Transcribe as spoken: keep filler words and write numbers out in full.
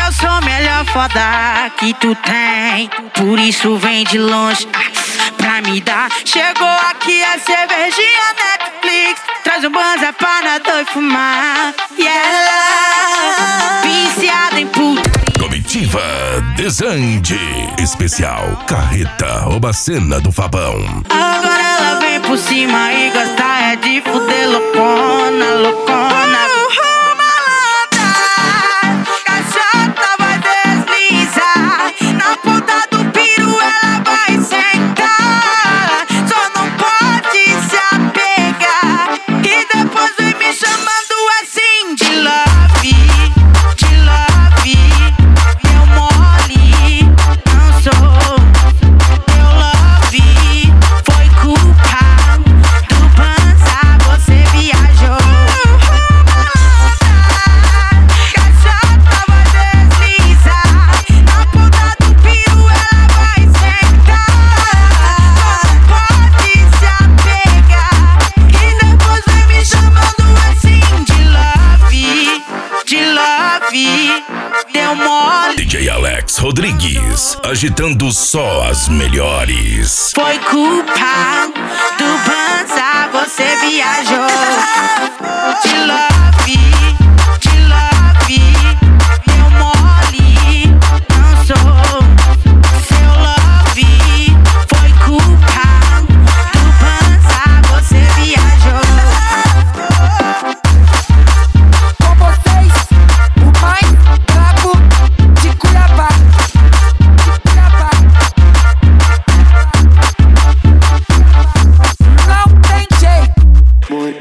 eu sou melhor foda que tu tem, por isso vem de longe pra me dar. Chegou aqui a cervejinha Netflix, traz um banza pra nós dois fumar. E ela, viciada em puta. Comitiva Desande, especial Carreta rouba a cena do Fabão. Agora ela vem por cima e gosta é de fuder loucona, loucona. Deu mole. D J Alex Rodrigues, agitando só as melhores. Foi culpa do Banza, você viajou.